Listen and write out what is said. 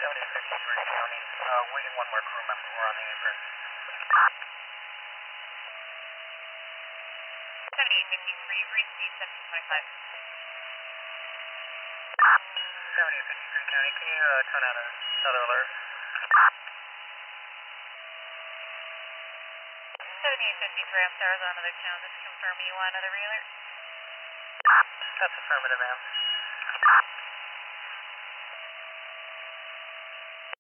7053 County, waiting one more crew member. We're on the apron. 7853, receive 1725. 7853 County, can you turn out another alert? 7853, I'm sorry, I was on another channel. Just confirm you want another re-alert? That's affirmative, ma'am.